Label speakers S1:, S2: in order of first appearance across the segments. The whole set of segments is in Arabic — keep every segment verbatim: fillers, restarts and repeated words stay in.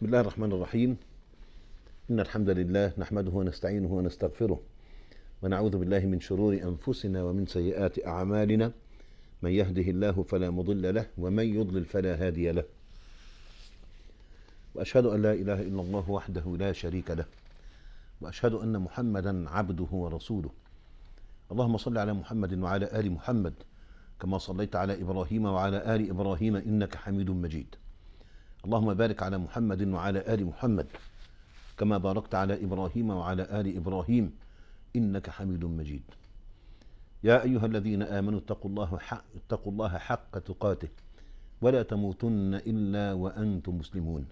S1: بسم الله الرحمن الرحيم. إن الحمد لله نحمده ونستعينه ونستغفره ونعوذ بالله من شرور أنفسنا ومن سيئات أعمالنا، من يهده الله فلا مضل له ومن يضلل فلا هادي له، وأشهد أن لا إله إلا الله وحده لا شريك له، وأشهد أن محمدا عبده ورسوله. اللهم صل على محمد وعلى آل محمد كما صليت على إبراهيم وعلى آل إبراهيم إنك حميد مجيد. اللهم بارك على محمد وعلى آل محمد كما باركت على إبراهيم وعلى آل إبراهيم إنك حميد مجيد. يا أيها الذين آمنوا اتقوا الله حق, اتقوا الله حق تقاته ولا تموتن إلا وأنتم مسلمون.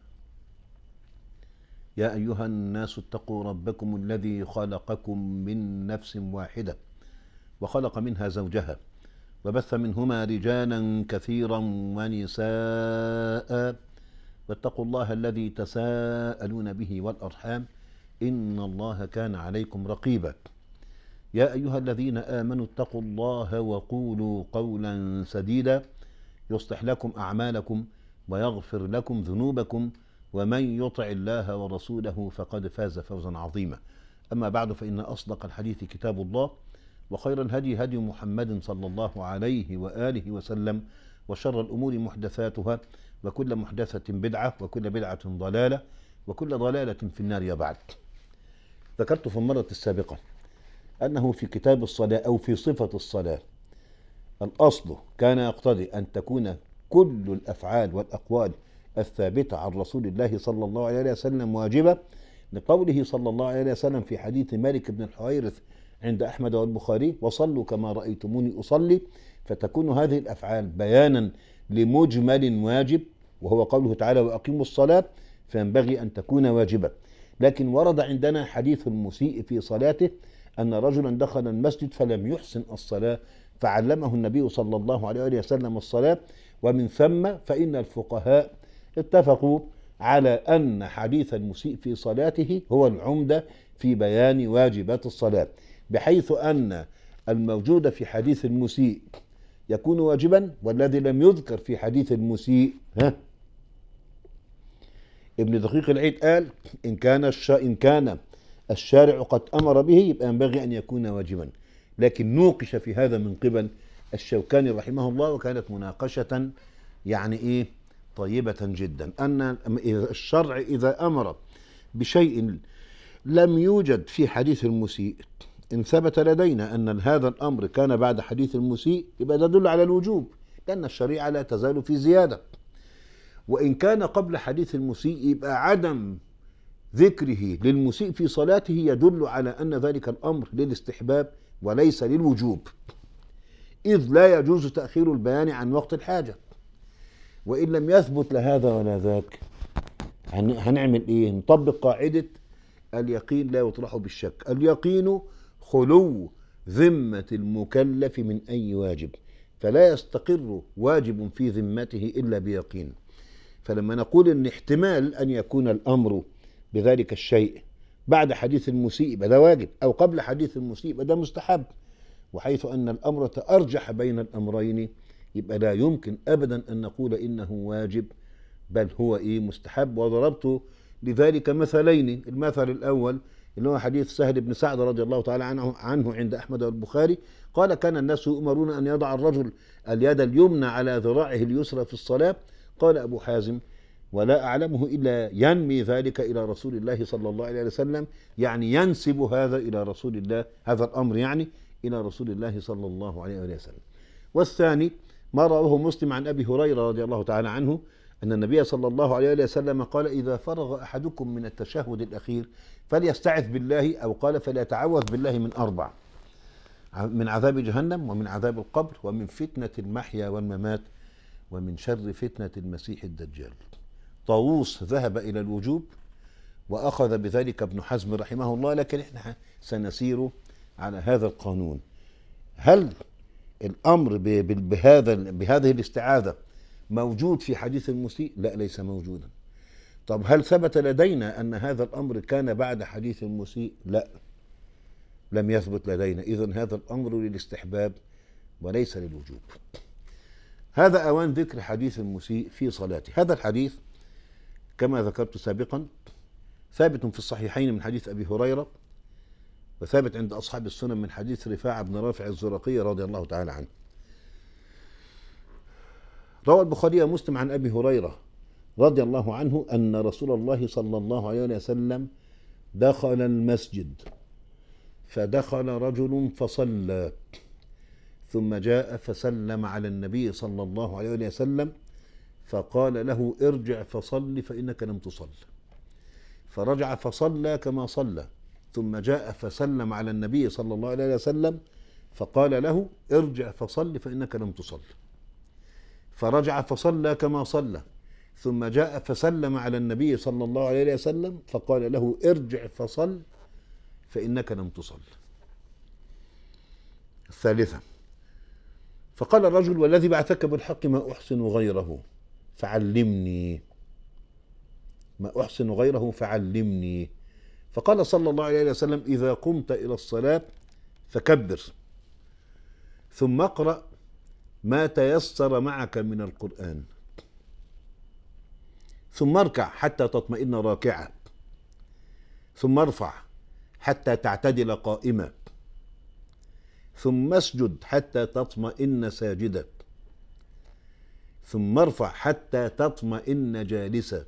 S1: يا أيها الناس اتقوا ربكم الذي خلقكم من نفس واحدة وخلق منها زوجها وبث منهما رجالا كثيرا ونساء، واتقوا الله الذي تساءلون به والأرحام إن الله كان عليكم رقيبا. يا أيها الذين آمنوا اتقوا الله وقولوا قولا سديدا يصلح لكم أعمالكم ويغفر لكم ذنوبكم، ومن يطع الله ورسوله فقد فاز فوزا عظيما. أما بعد، فإن أصدق الحديث كتاب الله، وخير الهدي هدي محمد صلى الله عليه وآله وسلم، وشر الأمور محدثاتها، وكل محدثة بدعة، وكل بدعة ضلالة، وكل ضلالة في النار. يا بعد، ذكرت في المرة السابقة أنه في كتاب الصلاة أو في صفة الصلاة الأصل كان يقتضي أن تكون كل الأفعال والأقوال الثابتة عن رسول الله صلى الله عليه وسلم واجبة، لقوله صلى الله عليه وسلم في حديث مالك بن الحويرث عند أحمد والبخاري: وصلوا كما رأيتموني أصلي. فتكون هذه الأفعال بيانا لمجمل واجب، وهو قوله تعالى: وأقيموا الصلاة، فينبغي أن تكون واجبة. لكن ورد عندنا حديث المسيء في صلاته، أن رجلا دخل المسجد فلم يحسن الصلاة فعلمه النبي صلى الله عليه وسلم الصلاة. ومن ثم فإن الفقهاء اتفقوا على أن حديث المسيء في صلاته هو العمدة في بيان واجبات الصلاة، بحيث أن الموجود في حديث المسيء يكون واجبا، والذي لم يذكر في حديث المسيء ها ابن دقيق العيد قال: إن كان الش... إن كان الشارع قد أمر به يبقى ينبغي أن يكون واجبا. لكن نوقش في هذا من قبل الشوكاني رحمه الله، وكانت مناقشة يعني إيه طيبة جدا، أن الشرع إذا أمر بشيء لم يوجد في حديث المسيء، إن ثبت لدينا أن هذا الأمر كان بعد حديث المسيء، يبقى ده يدل على الوجوب، لأن الشريعة لا تزال في زيادة. وإن كان قبل حديث المسيء، يبقى عدم ذكره للمسيء في صلاته يدل على أن ذلك الأمر للاستحباب وليس للوجوب، إذ لا يجوز تأخير البيان عن وقت الحاجة. وإن لم يثبت لهذا ولا ذاك هنعمل إيه؟ نطبق قاعدة اليقين لا يطرح بالشك. اليقين خلو ذمة المكلف من أي واجب، فلا يستقر واجب في ذمته إلا بيقين. فلما نقول إن احتمال أن يكون الأمر بذلك الشيء بعد حديث المسيء يبقى ده واجب، أو قبل حديث المسيء يبقى ده مستحب، وحيث أن الأمر تأرجح بين الأمرين يبقى لا يمكن أبدا أن نقول إنه واجب، بل هو إيه مستحب. وضربت لذلك مثلين. المثل الأول اللي هو حديث سهل بن سعد رضي الله تعالى عنه, عنه عند أحمد والبخاري، قال: كان الناس يؤمرون أن يضع الرجل اليد اليمنى على ذراعه اليسرى في الصلاة. قال أبو حازم: ولا أعلمه إلا ينمي ذلك إلى رسول الله صلى الله عليه وسلم، يعني ينسب هذا إلى رسول الله، هذا الأمر يعني إلى رسول الله صلى الله عليه وسلم. والثاني ما رواه مسلم عن أبي هريرة رضي الله تعالى عنه أن النبي صلى الله عليه وسلم قال: إذا فرغ أحدكم من التشهد الأخير فليستعذ بالله، أو قال فليتعوذ بالله من أربع: من عذاب جهنم، ومن عذاب القبر، ومن فتنة المحيا والممات، ومن شر فتنة المسيح الدجال. طاووس ذهب إلى الوجوب وأخذ بذلك ابن حزم رحمه الله، لكن احنا سنسير على هذا القانون. هل الأمر بهذا بهذه الاستعاذة موجود في حديث المسيء؟ لا، ليس موجودا. طب هل ثبت لدينا أن هذا الأمر كان بعد حديث المسيء؟ لا، لم يثبت لدينا. إذن هذا الأمر للاستحباب وليس للوجوب. هذا أوان ذكر حديث المسيء في صلاته. هذا الحديث كما ذكرت سابقا ثابت في الصحيحين من حديث أبي هريرة، وثابت عند أصحاب السنن من حديث رفاعة بن رافع الزرقي رضي الله تعالى عنه. روى البخاري ومسلم عن أبي هريرة رضي الله عنه أن رسول الله صلى الله عليه وسلم دخل المسجد، فدخل رجل فصلى، ثم جاء فسلم على النبي صلى الله عليه وسلم فقال له ارجع فصل فإنك لم تصل، فرجع فصلى كما صلى، ثم جاء فسلم على النبي صلى الله عليه وسلم فقال له ارجع فصل فإنك لم تصل، فرجع فصلى كما صلى، ثم جاء فسلم على النبي صلى الله عليه وسلم فقال له ارجع فصل فإنك لم تصل. الثالثة: فقال الرجل والذي بعثك بالحق ما أحسن غيره فعلمني، ما أحسن غيره فعلمني. فقال صلى الله عليه وسلم إذا قمت إلى الصلاة فكبر، ثم اقرأ ما تيسر معك من القرآن، ثم اركع حتى تطمئن راكعا، ثم ارفع حتى تعتدل قائما، ثم اسجد حتى تطمئن ساجدا، ثم ارفع حتى تطمئن جالسا،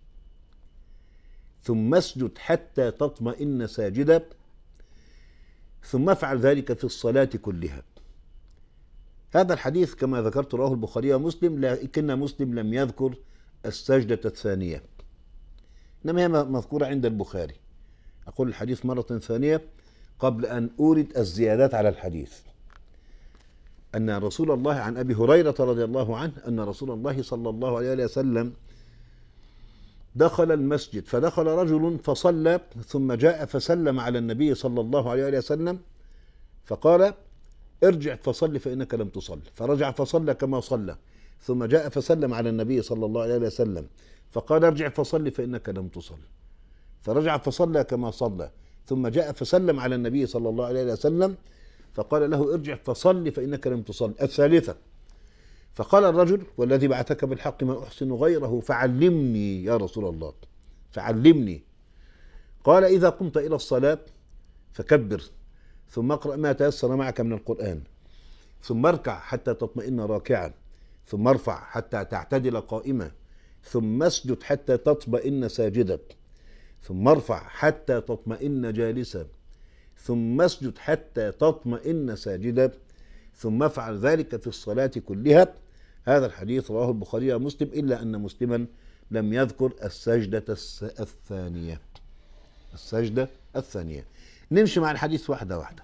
S1: ثم اسجد حتى تطمئن ساجدا، ثم افعل ذلك في الصلاة كلها. هذا الحديث كما ذكرت رواه البخاري ومسلم، لكن مسلم لم يذكر السجدة الثانية، إنما هي مذكورة عند البخاري. أقول الحديث مرة ثانية قبل أن أورد الزيادات على الحديث. أن رسول الله عن أبي هريرة رضي الله عنه أن رسول الله صلى الله عليه وسلم دخل المسجد، فدخل رجل فصلى، ثم جاء فسلم على النبي صلى الله عليه وسلم فقال ارجع فصل فإنك لم تصل، فرجع فصلى كما صلى، ثم جاء فسلم على النبي صلى الله عليه وسلم فقال ارجع فصل فإنك لم تصل، فرجع فصلى كما صلى، ثم جاء فسلم على النبي صلى الله عليه وسلم فقال له ارجع فصل فإنك لم تصل. الثالثة: فقال الرجل والذي بعثك بالحق ما أحسن غيره فعلمني يا رسول الله، فعلمني. قال إذا قمت إلى الصلاة فكبر، ثم اقرأ ما تيسر معك من القرآن، ثم اركع حتى تطمئن راكعا، ثم ارفع حتى تعتدل قائما، ثم اسجد حتى تطمئن ساجدا، ثم ارفع حتى تطمئن جالسا، ثم اسجد حتى تطمئن ساجدا، ثم افعل ذلك في الصلاة كلها. هذا الحديث رواه البخاري ومسلم، إلا أن مسلما لم يذكر السجدة الثانية. السجدة الثانية. نمشي مع الحديث واحدة واحدة.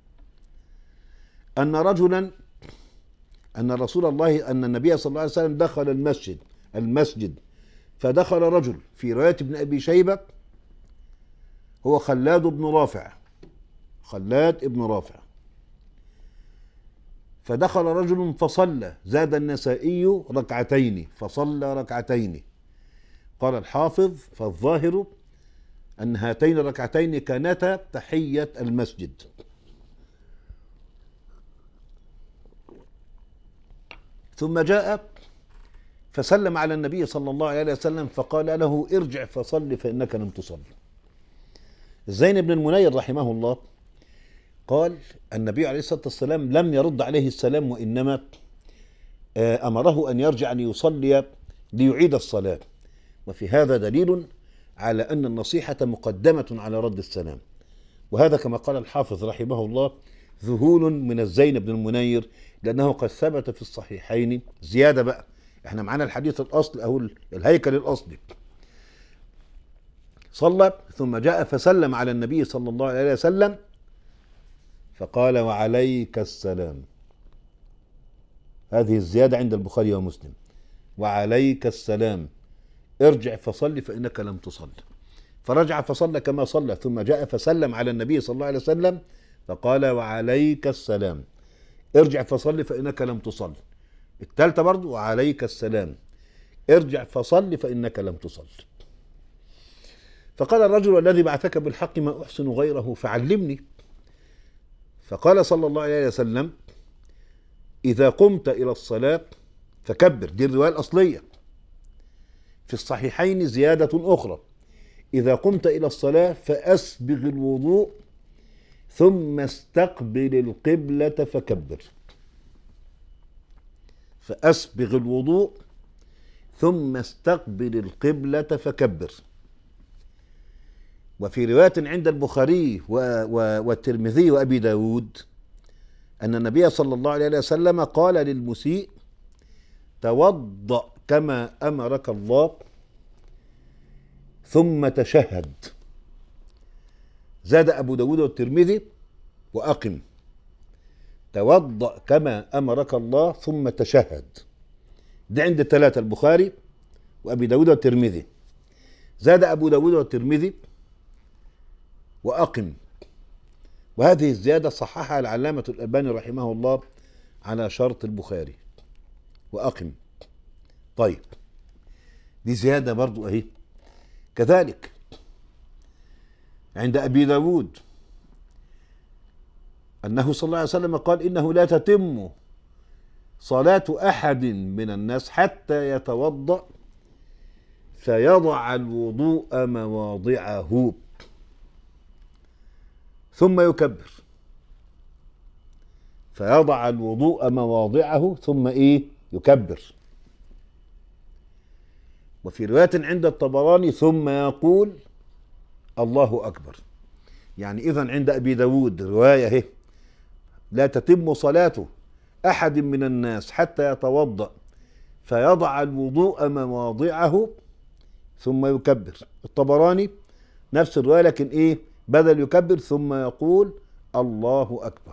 S1: أن رجلا أن رسول الله أن النبي صلى الله عليه وسلم دخل المسجد المسجد فدخل رجل، في رواية ابن أبي شيبة هو خلاد بن رافع خلاد بن رافع فدخل رجل فصلى، زاد النسائي ركعتين، فصلى ركعتين. قال الحافظ فالظاهر أن هاتين الركعتين كانتا تحية المسجد. ثم جاء فسلم على النبي صلى الله عليه وسلم فقال له ارجع فصل فإنك لم تصل. زين بن المنير رحمه الله قال النبي عليه الصلاة والسلام لم يرد عليه السلام، وإنما أمره أن يرجع ليصلي ليعيد الصلاة، وفي هذا دليل على أن النصيحة مقدمة على رد السلام. وهذا كما قال الحافظ رحمه الله ذهول من الزين بن المنير، لأنه قد ثبت في الصحيحين زيادة. بقى احنا معنا الحديث الأصل أو الهيكل الأصلي. صلى ثم جاء فسلم على النبي صلى الله عليه وسلم فقال وعليك السلام. هذه الزيادة عند البخاري ومسلم، وعليك السلام، ارجع فصل فإنك لم تصل. فرجع فصلى كما صلى، ثم جاء فسلم على النبي صلى الله عليه وسلم فقال وعليك السلام، ارجع فصل فإنك لم تصل. الثالثة برضو وعليك السلام، ارجع فصل فإنك لم تصل. فقال الرجل والذي بعثك بالحق ما أحسن غيره فعلمني. فقال صلى الله عليه وسلم إذا قمت إلى الصلاة فكبر. دي الرواية الأصلية. في الصحيحين زيادة أخرى: إذا قمت إلى الصلاة فأسبغ الوضوء ثم استقبل القبلة فكبر. فأسبغ الوضوء ثم استقبل القبلة فكبر. وفي رواية عند البخاري والترمذي وأبي داود أن النبي صلى الله عليه وسلم قال للمسيء: توضأ كما أمرك الله ثم تشهد. زاد أبو داود والترمذي: وأقم. توضأ كما أمرك الله ثم تشهد. ده عند الثلاثة، البخاري وأبي داود والترمذي. زاد أبو داود والترمذي: وأقم. وهذه الزيادة صححها العلامة الألباني رحمه الله على شرط البخاري. وأقم. طيب، دي زيادة برضو أهي. كذلك عند أبي داود أنه صلى الله عليه وسلم قال: إنه لا تتم صلاة أحد من الناس حتى يتوضأ فيضع الوضوء مواضعه ثم يكبر. فيضع الوضوء مواضعه ثم إيه؟ يكبر. وفي رواية عند الطبراني: ثم يقول الله أكبر. يعني إذن عند أبي داود رواية هي: لا تتم صلاة أحد من الناس حتى يتوضأ فيضع الوضوء مواضعه ثم يكبر. الطبراني نفس الرواية، لكن إيه؟ بدل يكبر ثم يقول الله أكبر.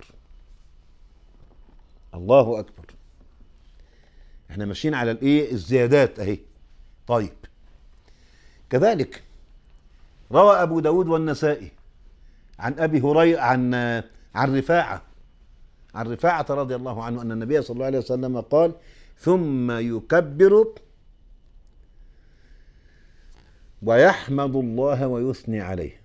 S1: الله أكبر. احنا ماشيين على الإيه؟ الزيادات أهي. طيب، كذلك روى أبو داود والنسائي عن أبي هريرة عن عن رفاعة عن رفاعة رضي الله عنه أن النبي صلى الله عليه وسلم قال: ثم يكبر ويحمد الله ويثني عليه.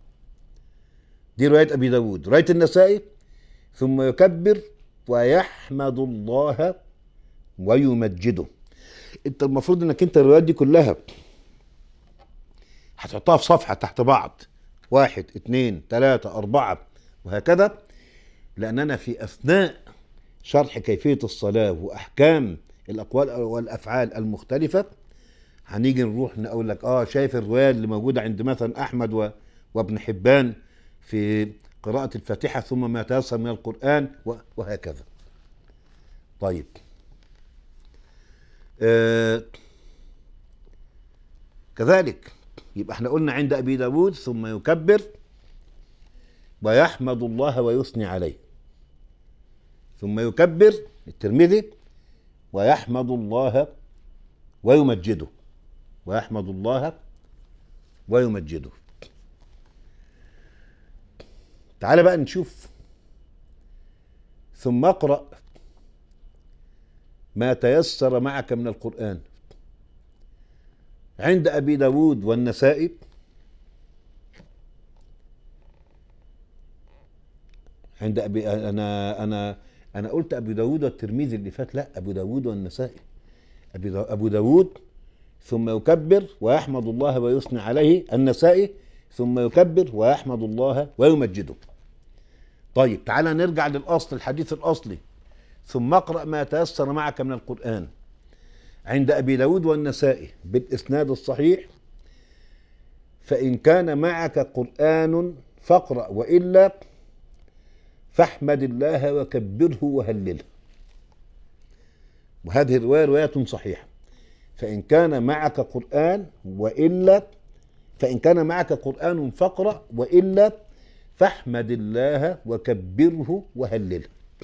S1: دي رواية أبي داود. رواية النسائي: ثم يكبر ويحمد الله ويمجده. انت المفروض انك انت الروايات دي كلها هتحطها في صفحة تحت بعض، واحد اتنين تلاتة أربعة وهكذا، لأننا في أثناء شرح كيفية الصلاة وأحكام الأقوال والأفعال المختلفة هنيجي نروح نقول لك اه شايف الرواية اللي موجودة عند مثلا أحمد و... وابن حبان في قراءة الفاتحة ثم ما تيسر من القرآن و... وهكذا. طيب، آه كذلك يبقى احنا قلنا عند أبي داود: ثم يكبر ويحمد الله ويثني عليه. ثم يكبر الترمذي: ويحمد الله ويمجده. ويحمد الله ويمجده. تعال بقى نشوف: ثم اقرأ ما تيسر معك من القرآن. عند أبي داود والنسائي عند أبي أنا أنا أنا قلت أبي داود والترمذي اللي فات، لا، أبو داود والنسائي. أبي دا أبو داود: ثم يكبر ويحمد الله ويثني عليه. النسائي: ثم يكبر ويحمد الله ويمجده. طيب، تعالى نرجع للأصل، الحديث الأصلي: ثم اقرأ ما تيسر معك من القرآن. عند أبي داود والنسائي بالإسناد الصحيح: فإن كان معك قرآن فاقرأ، وإلا فاحمد الله وكبره وهلله. وهذه الرواية رواية صحيحة. فإن كان معك قرآن وإلا فإن كان معك قرآن فاقرأ، وإلا فاحمد الله وكبره وهلله.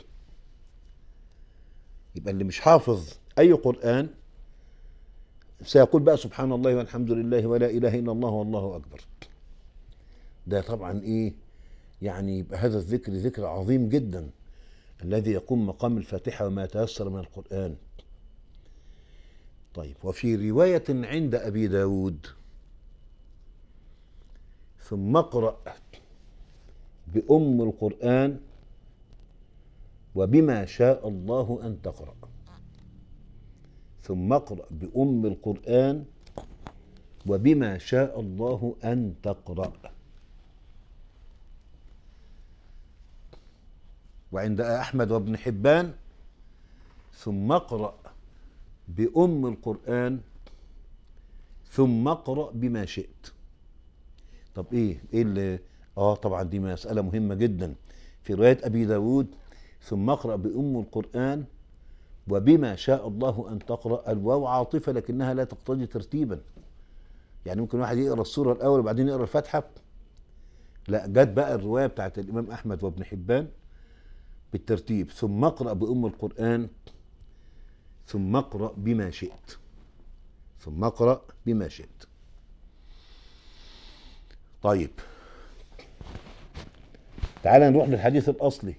S1: يبقى اللي مش حافظ أي قرآن سيقول بقى سبحان الله والحمد لله ولا إله إلا الله والله أكبر. ده طبعا إيه يعني؟ يبقى هذا الذكر ذكر عظيم جدا الذي يقوم مقام الفاتحة وما تيسر من القرآن. طيب، وفي رواية عند أبي داود: ثم اقرأ بأم القرآن وبما شاء الله أن تقرأ. ثم اقرأ بأم القرآن وبما شاء الله أن تقرأ. وعند أحمد وابن حبان ثم اقرأ بأم القرآن ثم اقرأ بما شئت. طب ايه ايه اللي اه طبعا دي مسألة مهمة جدا. في رواية ابي داود ثم اقرأ بأم القرآن وبما شاء الله ان تقرأ، الواو عاطفة لكنها لا تقتضي ترتيبا. يعني ممكن واحد يقرأ السورة الاول وبعدين يقرأ الفاتحة، لا، جت بقى الرواية بتاعت الامام احمد وابن حبان بالترتيب، ثم اقرأ بأم القرآن ثم اقرأ بما شئت، ثم اقرأ بما شئت. طيب تعال نروح للحديث الأصلي.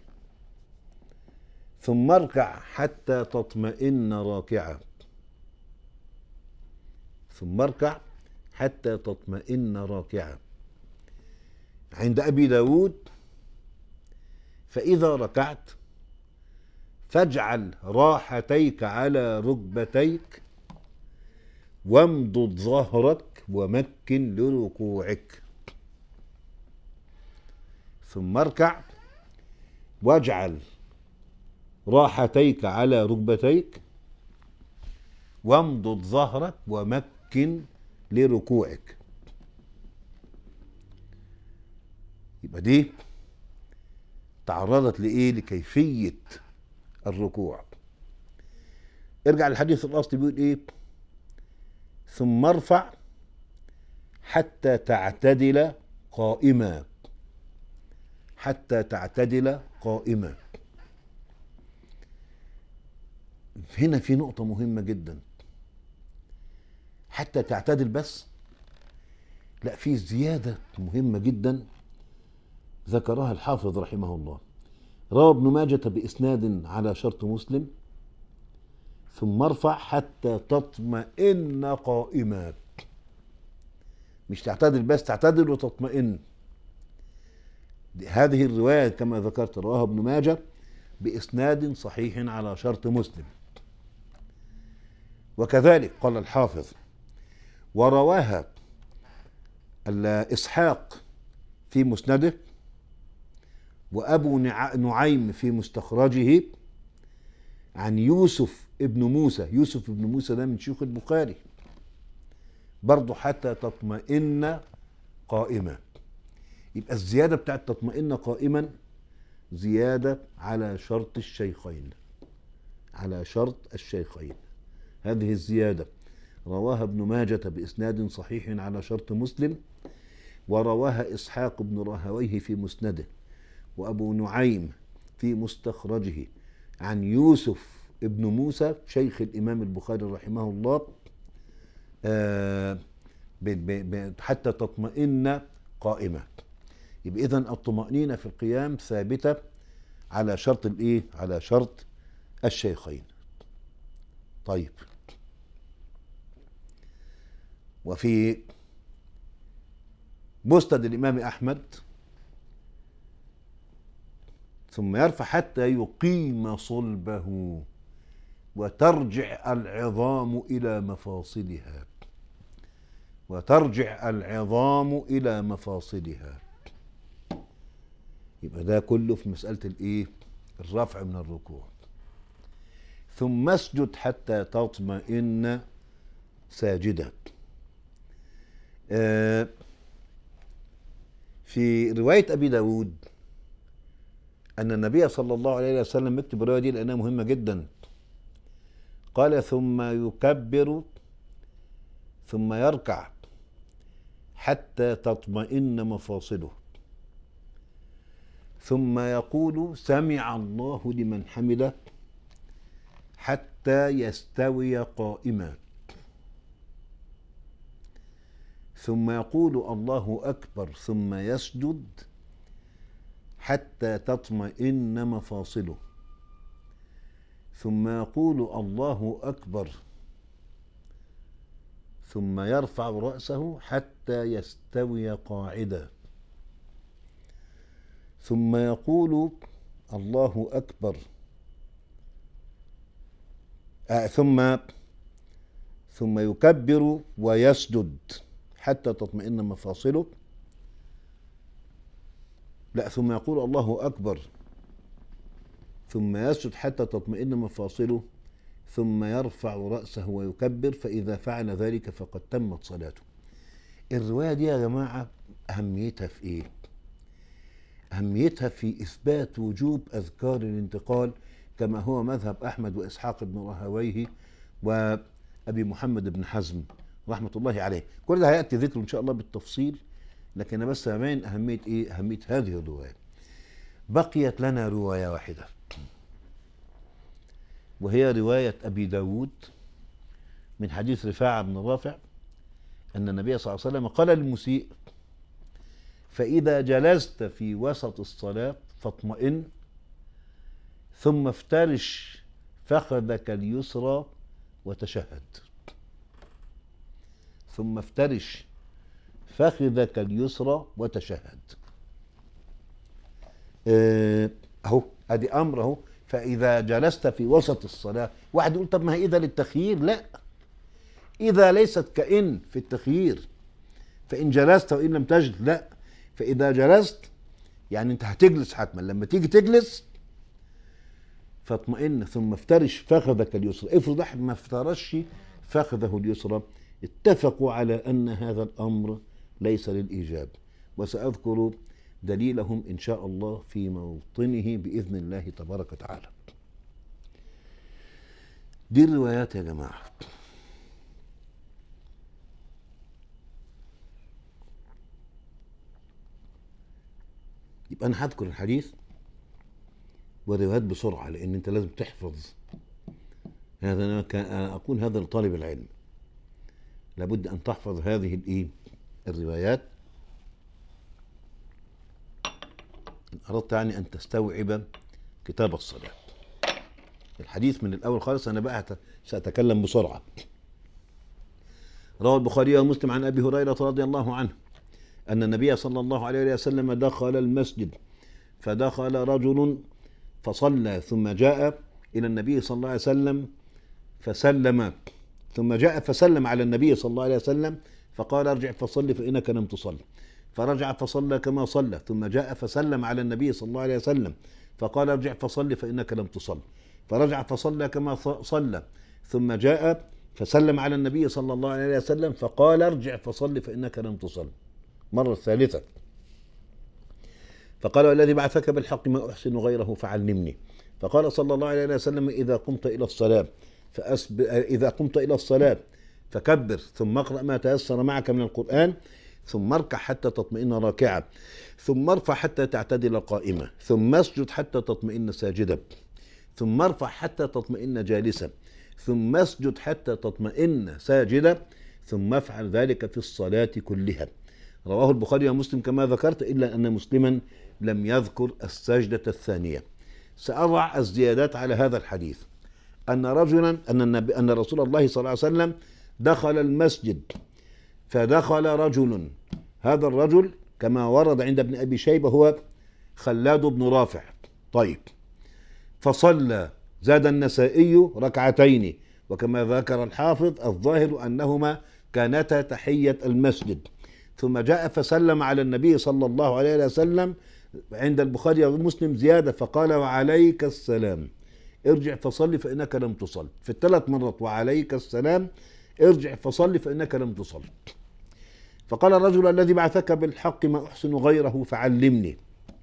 S1: ثم اركع حتى تطمئن راكعا، ثم اركع حتى تطمئن راكعا. عند أبي داود فإذا ركعت فاجعل راحتيك على ركبتيك وامدد ظهرك ومكن لركوعك. ثم اركع واجعل راحتيك على ركبتيك وامدد ظهرك ومكن لركوعك. يبقى دي تعرضت لإيه؟ لكيفية الركوع. ارجع للحديث الأصلي بيقول إيه؟ ثم ارفع حتى تعتدل قائما، حتى تعتدل قائما. هنا في نقطة مهمة جدا. حتى تعتدل بس؟ لا، في زيادة مهمة جدا ذكرها الحافظ رحمه الله. روى ابن ماجة بإسناد على شرط مسلم ثم ارفع حتى تطمئن قائما. مش تعتدل بس، تعتدل وتطمئن. هذه الرواية كما ذكرت رواها ابن ماجة بإسناد صحيح على شرط مسلم. وكذلك قال الحافظ ورواها إسحاق في مسنده وأبو نعيم في مستخرجه عن يوسف ابن موسى. يوسف ابن موسى ده من شيوخ البخاري برضه، حتى تطمئن قائما. يبقى الزيادة بتاعت تطمئن قائما زيادة على شرط الشيخين، على شرط الشيخين. هذه الزيادة رواها ابن ماجة بإسناد صحيح على شرط مسلم، ورواها إسحاق بن راهويه في مسنده وأبو نعيم في مستخرجه عن يوسف ابن موسى شيخ الإمام البخاري رحمه الله، آه حتى تطمئن قائمة. يبقى إذن الطمأنينة في القيام ثابتة على شرط الإيه؟ على شرط الشيخين. طيب، وفي مسند الإمام أحمد ثم يرفع حتى يقيم صلبه وترجع العظام إلى مفاصلها، وترجع العظام إلى مفاصلها. يبقى ده كله في مسألة الإيه؟ الرفع من الركوع. ثم اسجد حتى تطمئن ساجدا. آه في رواية أبي داود أن النبي صلى الله عليه وسلم، يكتب الرواية دي لأنها مهمة جدا، قال ثم يكبر ثم يركع حتى تطمئن مفاصله ثم يقول سمع الله لمن حمده حتى يستوي قائما ثم يقول الله أكبر ثم يسجد حتى تطمئن مفاصله ثم يقول الله أكبر ثم يرفع رأسه حتى يستوي قاعدا ثم يقول الله أكبر آه ثم ثم يكبر ويسجد حتى تطمئن مفاصله، لا ثم يقول الله أكبر، ثم يسجد حتى تطمئن مفاصله، ثم يرفع رأسه ويكبر، فإذا فعل ذلك فقد تمت صلاته. الرواية دي يا جماعة أهميتها في إيه؟ أهميتها في إثبات وجوب أذكار الانتقال كما هو مذهب أحمد وإسحاق بن راهويه وأبي محمد بن حزم رحمة الله عليه. كل ده هيأتي ذكره إن شاء الله بالتفصيل، لكن أنا بس أبين أهمية إيه؟ أهمية هذه الرواية. بقيت لنا رواية واحدة، وهي رواية أبي داود من حديث رفاعة بن رافع أن النبي صلى الله عليه وسلم قال للمسيء: فإذا جلست في وسط الصلاة فاطمئن، ثم افترش فخذك اليسرى وتشهد. ثم افترش فخذك اليسرى وتشهد. اه اهو ادي امر اهو. فاذا جلست في وسط الصلاه، واحد يقول طب ما هي اذا للتخيير، لا، اذا ليست كأن في التخيير، فان جلست وان لم تجد، لا، فاذا جلست يعني انت هتجلس حتما، لما تيجي تجلس فاطمئن ثم افترش فخذك اليسرى. افرض احد ما افترش فخذه اليسرى، اتفقوا على ان هذا الامر ليس للايجاب، وساذكر دليلهم ان شاء الله في موطنه باذن الله تبارك وتعالى. دي الروايات يا جماعه. يبقى انا هذكر الحديث والروايات بسرعه، لان انت لازم تحفظ هذا. انا اقول هذا لطالب العلم، لابد ان تحفظ هذه الايه الروايات ان اردت يعني ان تستوعب كتاب الصلاه. الحديث من الاول خالص، انا بقى ساتكلم بسرعه. روى البخاري ومسلم عن ابي هريره رضي الله عنه ان النبي صلى الله عليه وسلم دخل المسجد، فدخل رجل فصلى، ثم جاء الى النبي صلى الله عليه وسلم فسلم، ثم جاء فسلم على النبي صلى الله عليه وسلم فقال: ارجع فصل فإنك لم تصل. فرجع فصلى كما صلى، ثم جاء فسلم على النبي صلى الله عليه وسلم فقال: ارجع فصل فإنك لم تصل. فرجع فصلى كما صلى، ثم جاء فسلم على النبي صلى الله عليه وسلم فقال: ارجع فصل فإنك لم تصل. مرة الثالثة فقال: والذي بعثك بالحق ما أحسن غيره فعلمني. فقال صلى الله عليه وسلم: إذا قمت إلى الصلاة فأسب... إذا قمت إلى الصلاة فكبر، ثم اقرأ ما تيسر معك من القرآن، ثم اركع حتى تطمئن راكعا، ثم ارفع حتى تعتدل قائمة، ثم اسجد حتى تطمئن ساجدا، ثم ارفع حتى تطمئن جالسا، ثم اسجد حتى تطمئن ساجدا، ثم افعل ذلك في الصلاة كلها. رواه البخاري ومسلم كما ذكرت، إلا أن مسلما لم يذكر السجدة الثانية. سأضع الزيادات على هذا الحديث. أن رجلا أن النبي أن رسول الله صلى الله عليه وسلم دخل المسجد، فدخل رجل، هذا الرجل كما ورد عند ابن أبي شيبة هو خلاد بن رافع. طيب، فصلى، زاد النسائي ركعتين، وكما ذكر الحافظ الظاهر أنهما كانتا تحية المسجد. ثم جاء فسلم على النبي صلى الله عليه وسلم، عند البخاري ومسلم زيادة فقال: وعليك السلام، ارجع فصل فإنك لم تصل. في الثلاث مرات وعليك السلام، ارجع فصل فإنك لم تصل. فقال الرجل: الذي بعثك بالحق ما أحسن غيره فعلمني.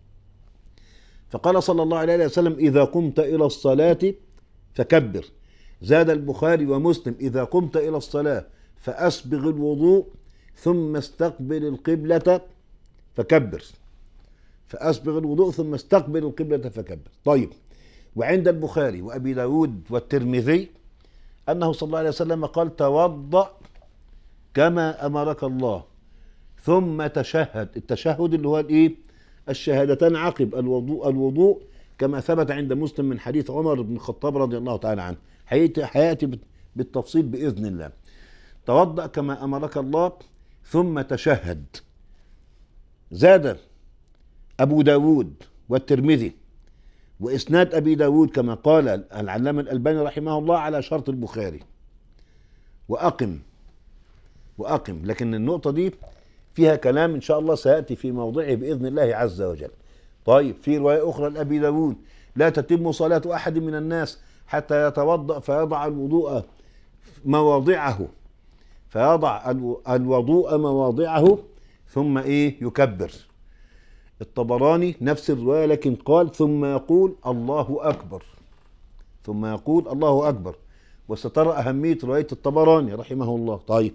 S1: فقال صلى الله عليه وسلم: إذا قمت إلى الصلاة فكبر. زاد البخاري ومسلم: إذا قمت إلى الصلاة فأسبغ الوضوء ثم استقبل القبلة فكبر. فأسبغ الوضوء ثم استقبل القبلة فكبر. طيب، وعند البخاري وأبي داود والترمذي أنه صلى الله عليه وسلم قال: توضأ كما أمرك الله ثم تشهد. التشهد اللي هو الإيه؟ الشهادتان عقب الوضوء الوضوء كما ثبت عند مسلم من حديث عمر بن الخطاب رضي الله تعالى عنه. حياتي بالتفصيل بإذن الله. توضأ كما أمرك الله ثم تشهد. زاد أبو داود والترمذي، وإسناد أبي داود كما قال العلامة الألباني رحمه الله على شرط البخاري، وأقم وأقم. لكن النقطة دي فيها كلام إن شاء الله سيأتي في موضعه بإذن الله عز وجل. طيب في رواية أخرى لأبي داود: لا تتم صلاة أحد من الناس حتى يتوضأ فيضع الوضوء مواضعه فيضع الوضوء مواضعه ثم إيه يكبر. الطبراني نفس الرواية لكن قال ثم يقول الله أكبر، ثم يقول الله أكبر، وسترى أهمية رواية الطبراني رحمه الله. طيب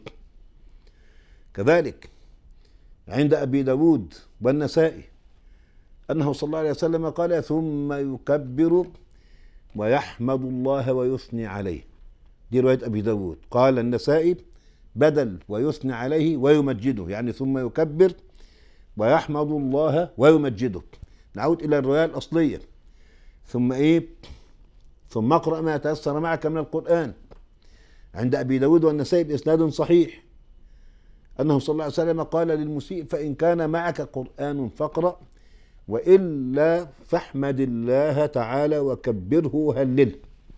S1: كذلك عند أبي داود والنسائي أنه صلى الله عليه وسلم قال ثم يكبر ويحمد الله ويثني عليه. دي رواية أبي داود. قال النسائي بدل ويثني عليه ويمجده، يعني ثم يكبر ويحمد الله ويمجده. نعود إلى الرواية الأصلية: ثم إيه ثم اقرأ ما يتيسر معك من القرآن. عند أبي داود والنسائي بإسناد صحيح أنه صلى الله عليه وسلم قال للمسيء: فإن كان معك قرآن فاقرأ وإلا فاحمد الله تعالى وكبره وهلله.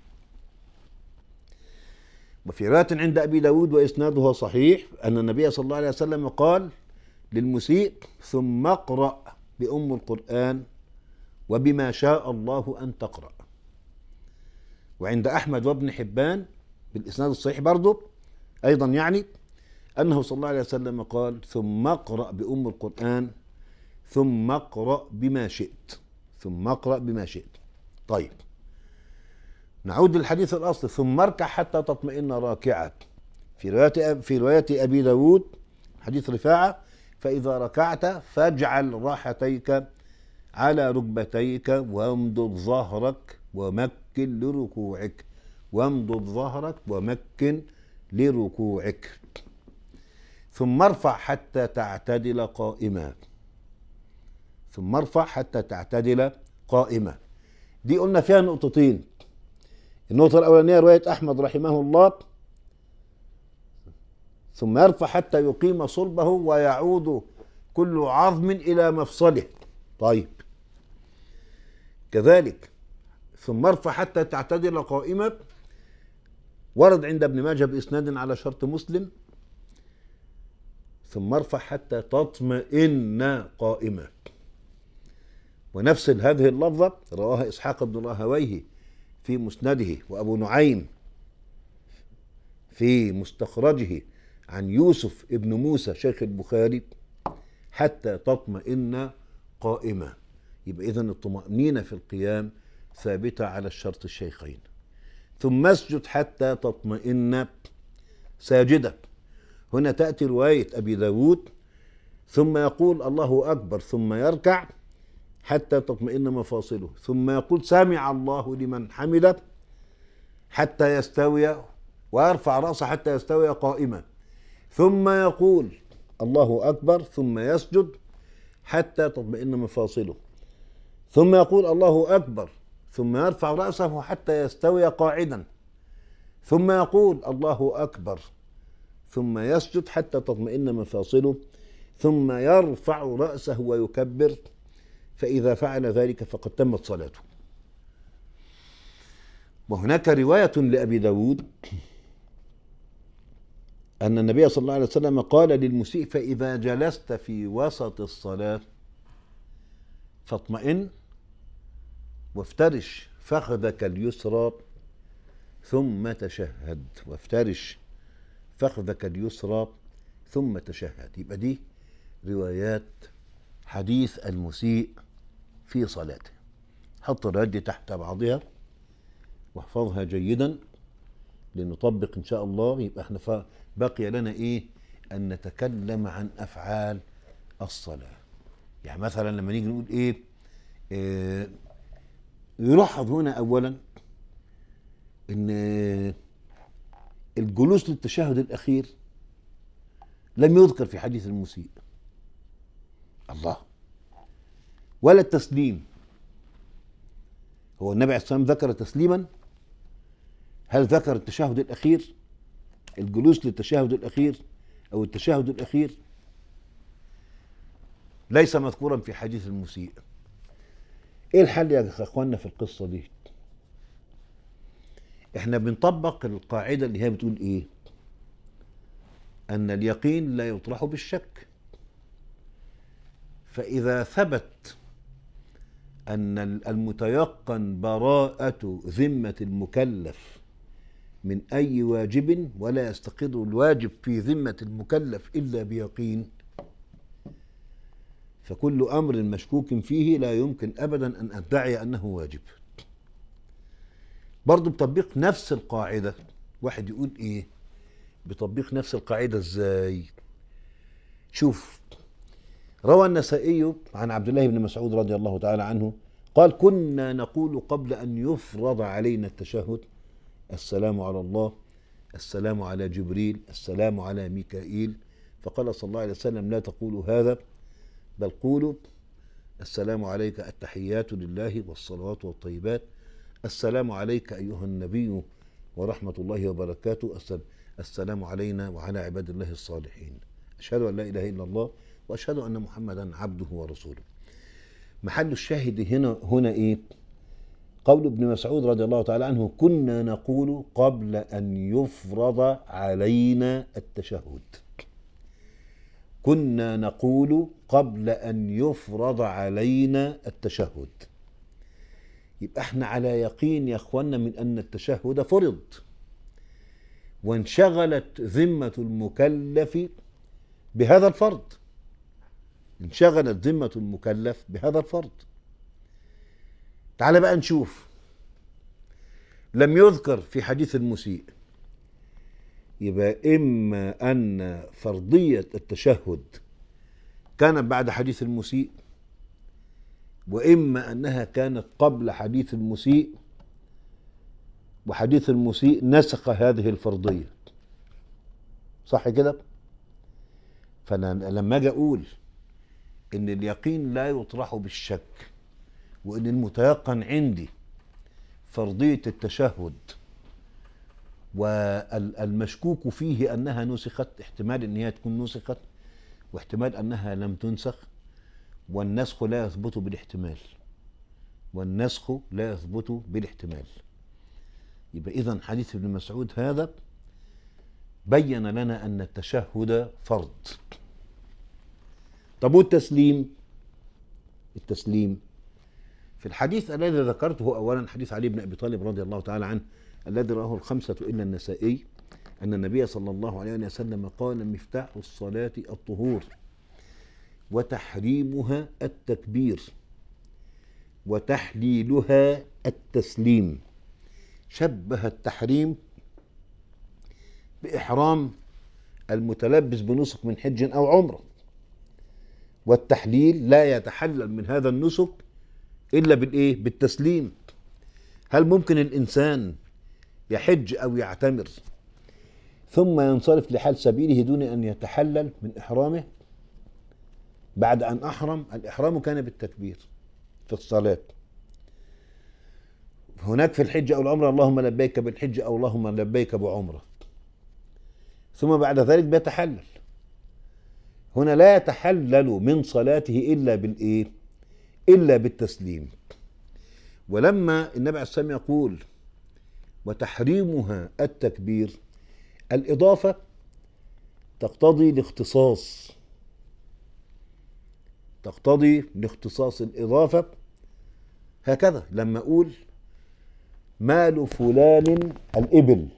S1: وفي رواية عند أبي داود وإسنادها صحيح أن النبي صلى الله عليه وسلم قال للمسيء: ثم اقرأ بأم القرآن وبما شاء الله أن تقرأ. وعند أحمد وابن حبان بالإسناد الصحيح برضه أيضا يعني أنه صلى الله عليه وسلم قال: ثم اقرأ بأم القرآن ثم اقرأ بما شئت، ثم اقرأ بما شئت. طيب نعود للحديث الأصلي: ثم اركع حتى تطمئن راكعا. في رواية في رواية أبي داود حديث رفاعة: فإذا ركعت فاجعل راحتيك على ركبتيك وامدد ظهرك ومكن لركوعك، وامدد ظهرك ومكن لركوعك. ثم ارفع حتى تعتدل قائما، ثم ارفع حتى تعتدل قائما. دي قلنا فيها نقطتين. النقطة الأولانية رواية أحمد رحمه الله: ثم يرفع حتى يقيم صلبه ويعود كل عظم إلى مفصله. طيب كذلك ثم ارفع حتى تعتدل قائما ورد عند ابن ماجه بإسناد على شرط مسلم: ثم ارفع حتى تطمئن قائما. ونفس هذه اللفظة رواها إسحاق بن راهويه في مسنده وأبو نعيم في مستخرجه عن يوسف ابن موسى شيخ البخاري: حتى تطمئن قائما. يبقى إذن الطمأنينة في القيام ثابتة على الشرط الشيخين. ثم اسجد حتى تطمئن ساجدا. هنا تأتي رواية أبي داود: ثم يقول الله أكبر ثم يركع حتى تطمئن مفاصله، ثم يقول سمع الله لمن حمده حتى يستوي ويرفع رأسه حتى يستوي قائما، ثم يقول الله أكبر ثم يسجد حتى تطمئن مفاصله، ثم يقول الله أكبر ثم يرفع رأسه حتى يستوي قاعدا، ثم يقول الله أكبر ثم يسجد حتى تطمئن مفاصله، ثم يرفع رأسه ويكبر، فإذا فعل ذلك فقد تمت صلاته. وهناك رواية لأبي داود أن النبي صلى الله عليه وسلم قال للمسيء: فإذا جلست في وسط الصلاة فاطمئن وافترش فخذك اليسرى ثم تشهد، وافترش فخذك اليسرى ثم تشهد. يبقى دي روايات حديث المسيء في صلاته. حط الروايات دي تحت بعضها واحفظها جيدا لنطبق ان شاء الله. يبقى احنا بقي لنا ايه؟ ان نتكلم عن افعال الصلاة. يعني مثلا لما نيجي نقول ايه, إيه يلاحظ هنا اولا ان الجلوس للتشهد الاخير لم يذكر في حديث المسيء، الله، ولا التسليم. هو النبي عليه الصلاة والسلام ذكر تسليما؟ هل ذكر التشهد الأخير؟ الجلوس للتشهد الأخير أو التشهد الأخير ليس مذكورا في حديث المسيء. إيه الحل يا أخوانا في القصة دي؟ إحنا بنطبق القاعدة اللي هي بتقول إيه؟ أن اليقين لا يطرح بالشك. فإذا ثبت أن المتيقن براءة ذمة المكلف من أي واجب، ولا يستقر الواجب في ذمة المكلف إلا بيقين، فكل أمر مشكوك فيه لا يمكن أبدا أن أدعي أنه واجب. برضو بتطبيق نفس القاعدة، واحد يقول إيه بتطبيق نفس القاعدة إزاي؟ شوف، روى النسائي عن عبد الله بن مسعود رضي الله تعالى عنه قال: كنا نقول قبل أن يفرض علينا التشهد: السلام على الله، السلام على جبريل، السلام على ميكائيل. فقال صلى الله عليه وسلم: لا تقولوا هذا، بل قولوا: السلام عليك التحيات لله والصلوات والطيبات، السلام عليك أيها النبي ورحمة الله وبركاته، السلام علينا وعلى عباد الله الصالحين، أشهد أن لا إله إلا الله وأشهد أن محمدا عبده ورسوله. محل الشاهد هنا هنا إيه؟ قول ابن مسعود رضي الله تعالى عنه: كنا نقول قبل أن يفرض علينا التشهد. كنا نقول قبل أن يفرض علينا التشهد. يبقى احنا على يقين يا اخوانا من أن التشهد فرض، وانشغلت ذمة المكلف بهذا الفرض. انشغلت ذمة المكلف بهذا الفرض. تعال بقى نشوف، لم يذكر في حديث المسيء، يبقى إما أن فرضية التشهد كانت بعد حديث المسيء، وإما أنها كانت قبل حديث المسيء، وحديث المسيء نسخ هذه الفرضية. صح كده؟ فلما أجي أقول إن اليقين لا يطرح بالشك، وإن المتيقن عندي فرضية التشهد والمشكوك فيه أنها نسخت، احتمال أن هي تكون نسخت واحتمال أنها لم تنسخ، والنسخ لا يثبت بالاحتمال، والنسخ لا يثبت بالاحتمال. يبقى إذن حديث ابن مسعود هذا بين لنا أن التشهد فرض. طب والتسليم؟ التسليم في الحديث الذي ذكرته أولا، حديث علي بن أبي طالب رضي الله تعالى عنه الذي رواه الخمسة إلا النسائي، أن النبي صلى الله عليه وسلم قال: مفتاح الصلاة الطهور، وتحريمها التكبير، وتحليلها التسليم. شبه التحريم بإحرام المتلبس بنسك من حج أو عمرة، والتحليل لا يتحلل من هذا النسك إلا بالإيه؟ بالتسليم. هل ممكن الإنسان يحج أو يعتمر ثم ينصرف لحال سبيله دون أن يتحلل من إحرامه بعد أن أحرم؟ الإحرام كان بالتكبير في الصلاة. هناك في الحج أو العمرة: اللهم لبيك بالحج، أو اللهم لبيك بعمرة، ثم بعد ذلك بيتحلل. هنا لا يتحلل من صلاته إلا بالإيه؟ إلا بالتسليم. ولما النبي عليه الصلاة والسلام يقول: وتحريمها التكبير، الإضافة تقتضي الاختصاص، تقتضي الاختصاص الإضافة. هكذا لما أقول: مال فلان الإبل،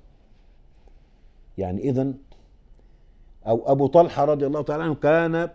S1: يعني إذن، أو أبو طلحة رضي الله تعالى عنه كان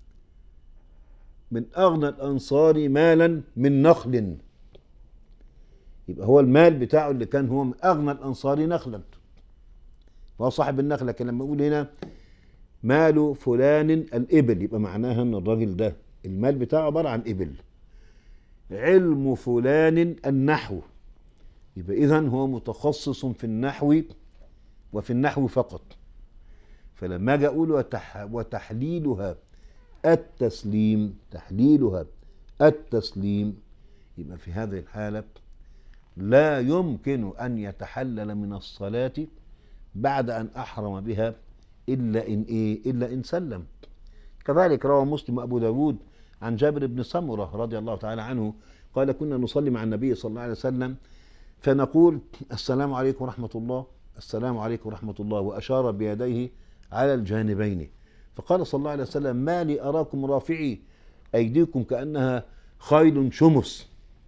S1: من أغنى الأنصار مالا من نخل، يبقى هو المال بتاعه اللي كان هو من أغنى الأنصار نخلا، وهو صاحب النخل. لكن لما أقول هنا مال فلان الإبل، يبقى معناها أن الراجل ده المال بتاعه عبارة عن إبل. علم فلان النحو، يبقى إذن هو متخصص في النحو وفي النحو فقط. فلما أجي أقول وتح وتحليلها التسليم، تحليلها التسليم، يبقى في هذه الحالة لا يمكن أن يتحلل من الصلاة بعد أن أحرم بها إلا إن إيه؟ إلا إن سلم. كذلك روى مسلم وأبو داود عن جابر بن سمرة رضي الله تعالى عنه قال: كنا نصلي مع النبي صلى الله عليه وسلم فنقول: السلام عليكم ورحمة الله، السلام عليكم ورحمة الله، وأشار بيديه على الجانبين. فقال صلى الله عليه وسلم: ما لي أراكم رافعي أيديكم كأنها خيل شمس،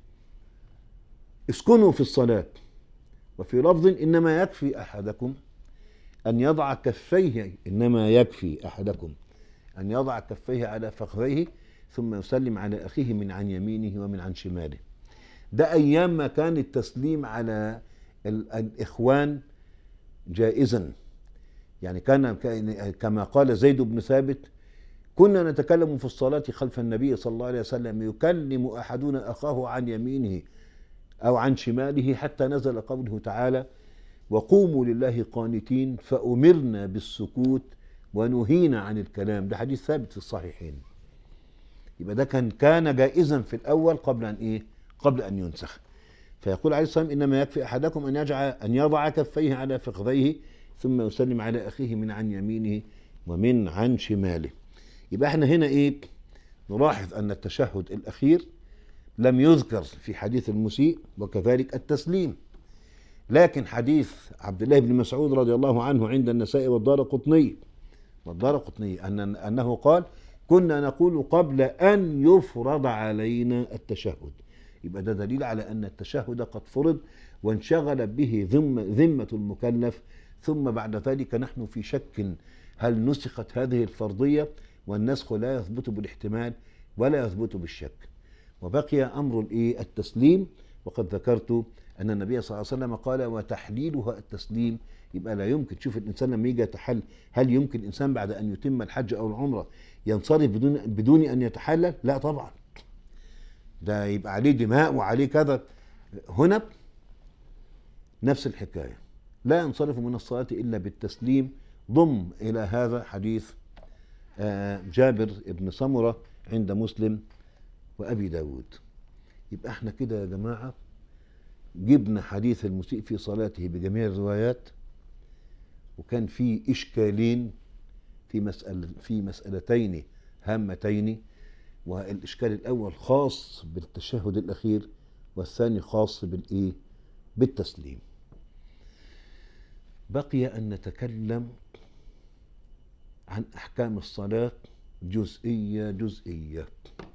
S1: اسكنوا في الصلاة. وفي لفظ: إنما يكفي أحدكم أن يضع كفيه إنما يكفي أحدكم أن يضع كفيه على فخذيه ثم يسلم على أخيه من عن يمينه ومن عن شماله. ده أيام ما كان التسليم على الإخوان جائزا. يعني كان كما قال زيد بن ثابت: كنا نتكلم في الصلاة خلف النبي صلى الله عليه وسلم يكلم أحدنا أخاه عن يمينه أو عن شماله حتى نزل قوله تعالى: وقوموا لله قانتين فأمرنا بالسكوت ونهينا عن الكلام. ده حديث ثابت في الصحيحين. يبقى ده كان كان جائزا في الأول قبل أن إيه؟ قبل أن ينسخ. فيقول عليه الصلاة والسلام: إنما يكفي أحدكم أن يجعل أن يضع كفيه على فخذيه ثم يسلم على أخيه من عن يمينه ومن عن شماله. يبقى احنا هنا إيه؟ نلاحظ أن التشهد الأخير لم يذكر في حديث المسيء وكذلك التسليم، لكن حديث عبد الله بن مسعود رضي الله عنه عند النسائي والدارقطني والدارقطني أن أنه قال: كنا نقول قبل أن يفرض علينا التشهد. يبقى ده دليل على أن التشهد قد فرض وانشغل به ذمة, ذمة المكلف، ثم بعد ذلك نحن في شك هل نسخت هذه الفرضية، والنسخ لا يثبت بالاحتمال ولا يثبت بالشك. وبقي أمر التسليم، وقد ذكرت أن النبي صلى الله عليه وسلم قال: وتحليلها التسليم. يبقى لا يمكن تشوف الإنسان لما يجي يتحل، هل يمكن الإنسان بعد أن يتم الحج أو العمرة ينصرف بدون بدون أن يتحلل؟ لا طبعا، ده يبقى عليه دماء وعليه كذا. هنا نفس الحكاية، لا ينصرف من الصلاة إلا بالتسليم. ضم إلى هذا حديث جابر بن سمرة عند مسلم وأبي داود. يبقى احنا كده يا جماعة جبنا حديث المسيء في صلاته بجميع الروايات، وكان في إشكالين في مسألة في مسألتين هامتين. والإشكال الأول خاص بالتشهد الأخير، والثاني خاص بالإيه؟ بالتسليم. بقي أن نتكلم عن أحكام الصلاة جزئية جزئية.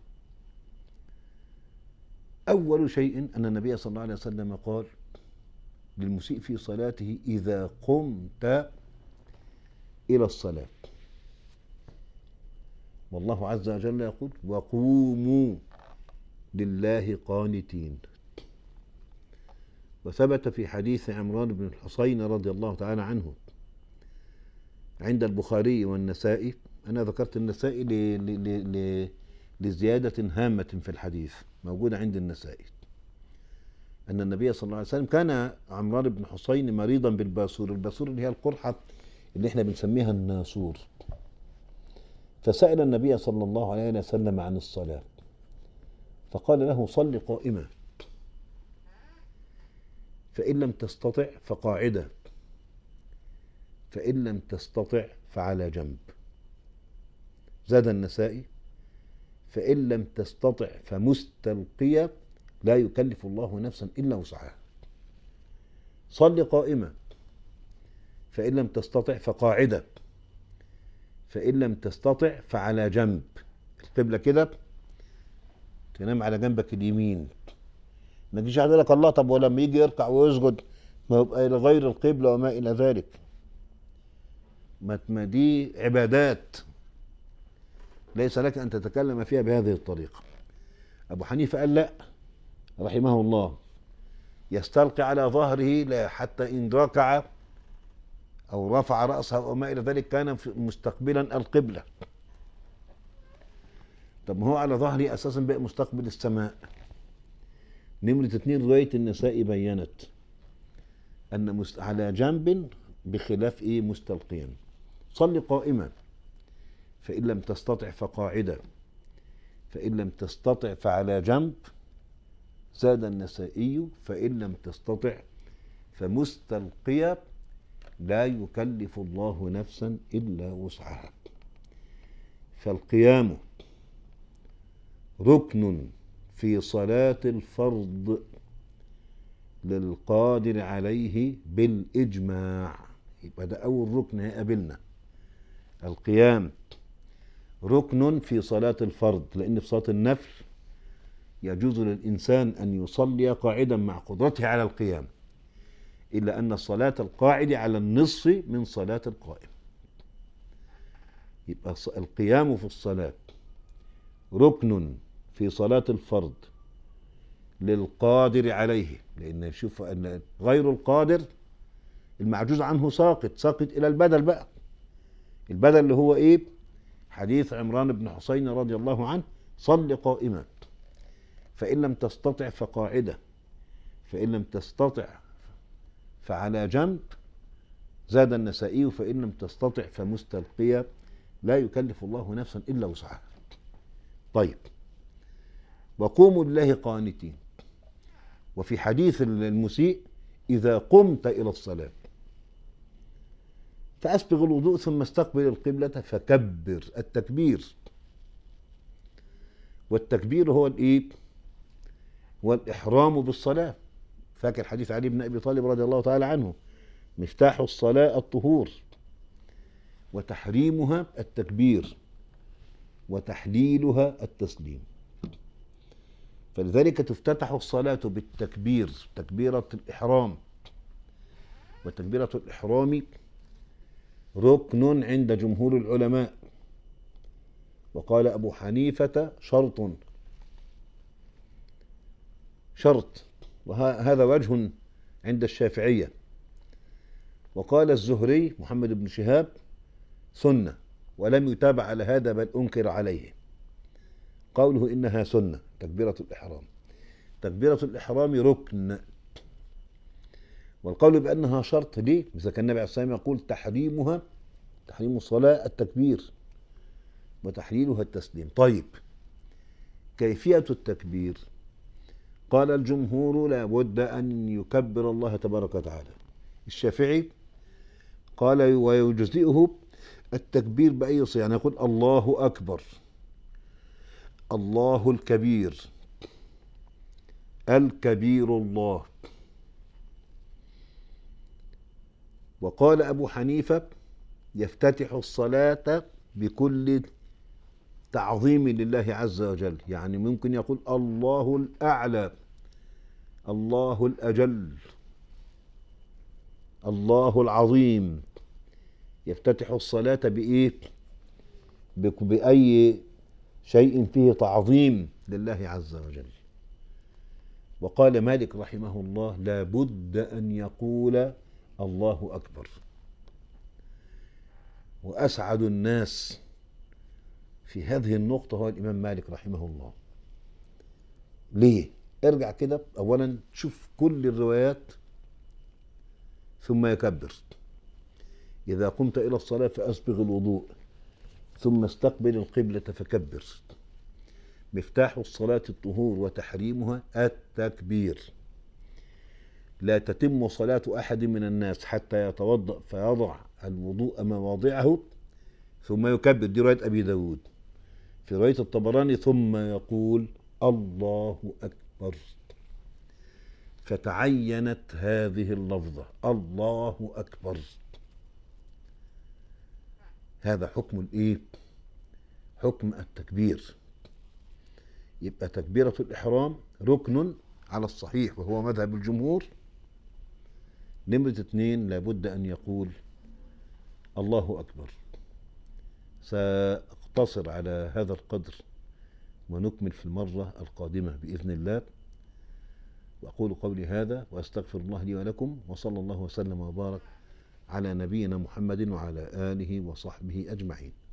S1: أول شيء أن النبي صلى الله عليه وسلم قال للمسيء في صلاته: إذا قمت إلى الصلاة، والله عز وجل يقول: وقوموا لله قانتين. وثبت في حديث عمران بن الحصين رضي الله تعالى عنه عند البخاري والنسائي، أنا ذكرت النسائي لزيادة هامة في الحديث موجودة عند النسائي، أن النبي صلى الله عليه وسلم كان عمران بن حصين مريضا بالباسور. الباسور اللي هي القرحة اللي احنا بنسميها الناسور. فسأل النبي صلى الله عليه وسلم عن الصلاة، فقال له: صل قائما، فإن لم تستطع فقاعدة، فإن لم تستطع فعلى جنب. زاد النسائي: فإن لم تستطع فمستلقية، لا يكلف الله نفسا إلا وسعها. صل قائما، فإن لم تستطع فقاعدة، فإن لم تستطع فعلى جنب. القبلة كده، تنام على جنبك اليمين. ما تجيش على لك الله طب ولما يجي يركع ويسجد ما يبقى إلى غير القبلة وما إلى ذلك. ما دي عبادات ليس لك أن تتكلم فيها بهذه الطريقة. أبو حنيفة قال لا رحمه الله: يستلقي على ظهره حتى إن ركع أو رفع رأسه وما إلى ذلك كان مستقبلا القبلة. طب ما هو على ظهري أساسا بقى مستقبل السماء. نمرة اتنين، رواية النساء بيّنت أن على جنب بخلاف إيه؟ مستلقيا. صل قائما، فإن لم تستطع فقاعدا، فإن لم تستطع فعلى جنب. زاد النسائي: فإن لم تستطع فمستلقيا، لا يكلف الله نفسا إلا وسعها. فالقيام ركن في صلاة الفرض للقادر عليه بالإجماع. يبقى ده أول ركن هيقابلنا. القيام ركن في صلاة الفرض، لأن في صلاة النفل يجوز للإنسان أن يصلي قاعدا مع قدرته على القيام، إلا أن صلاة القاعد على النصف من صلاة القائم. يبقى القيام في الصلاة ركن في صلاة الفرض للقادر عليه، لأن شوف أن غير القادر المعجوز عنه ساقط ساقط إلى البدل بقى. البدل اللي هو إيه؟ حديث عمران بن حسين رضي الله عنه: صل قائما فإن لم تستطع فقاعدة فإن لم تستطع فعلى جنب. زاد النسائي: فإن لم تستطع فمستلقية، لا يكلف الله نفسا إلا وسعها. طيب، وقوموا لله قانتين. وفي حديث المسيء: إذا قمت إلى الصلاة فأسبغ الوضوء ثم استقبل القبلة فكبر. التكبير، والتكبير هو الإيه؟ والإحرام بالصلاة. فاكر حديث علي بن أبي طالب رضي الله تعالى عنه: مفتاح الصلاة الطهور، وتحريمها التكبير، وتحليلها التسليم. فلذلك تفتتح الصلاة بالتكبير، تكبيرة الإحرام. وتكبيرة الإحرام ركن عند جمهور العلماء، وقال أبو حنيفة: شرط شرط وهذا وجه عند الشافعية. وقال الزهري محمد بن شهاب: سنة، ولم يتابع على هذا بل أنكر عليه. قوله إنها سنة تكبيرة الإحرام. تكبيرة الإحرام ركن، والقول بأنها شرط ليه؟ إذا كان النبي عليه الصلاة والسلام يقول: تحريمها تحريم الصلاة التكبير، وتحليلها التسليم. طيب، كيفية التكبير؟ قال الجمهور: لا بد أن يكبر الله تبارك وتعالى. الشافعي قال: ويجزئه التكبير بأي صيغة، يعني يقول: الله أكبر، الله الكبير، الكبير الله. وقال أبو حنيفة: يفتتح الصلاة بكل تعظيم لله عز وجل، يعني ممكن يقول: الله الأعلى، الله الأجل، الله العظيم. يفتتح الصلاة بإيه؟ بأي شيء فيه تعظيم لله عز وجل. وقال مالك رحمه الله: لا بد أن يقول: الله أكبر. وأسعد الناس في هذه النقطة هو الإمام مالك رحمه الله. ليه؟ ارجع كده أولا شوف كل الروايات ثم يكبر. إذا قمت إلى الصلاة فأسبغ الوضوء ثم استقبل القبلة فكبر. مفتاح الصلاة الطهور، وتحريمها التكبير. لا تتم صلاة أحد من الناس حتى يتوضأ فيضع الوضوء مواضعه ثم يكبر. دي رواية أبي داود. في رواية الطبراني: ثم يقول: الله أكبر. فتعينت هذه اللفظة: الله أكبر. هذا حكم الإيه؟ حكم التكبير. يبقى تكبيرة الإحرام ركن على الصحيح وهو مذهب الجمهور. نمرة اتنين: لابد أن يقول: الله أكبر. سأقتصر على هذا القدر ونكمل في المرة القادمة بإذن الله. وأقول قولي هذا وأستغفر الله لي ولكم، وصلى الله وسلم وبارك على نبينا محمد وعلى آله وصحبه أجمعين.